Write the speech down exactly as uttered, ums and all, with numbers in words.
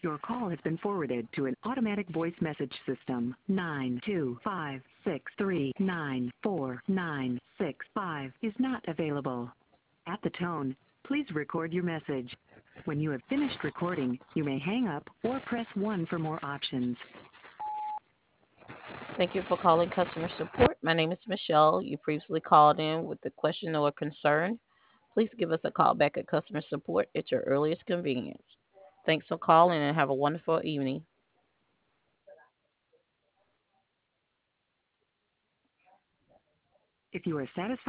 Your call has been forwarded to an automatic voice message system. nine two five six three nine four nine six five is not available. At the tone, please record your message. When you have finished recording, you may hang up or press one for more options. Thank you for calling customer support. My name is Michelle. You previously called in with a question or concern. Please give us a call back at customer support at your earliest convenience. Thanks for calling and have a wonderful evening. If you are satisfied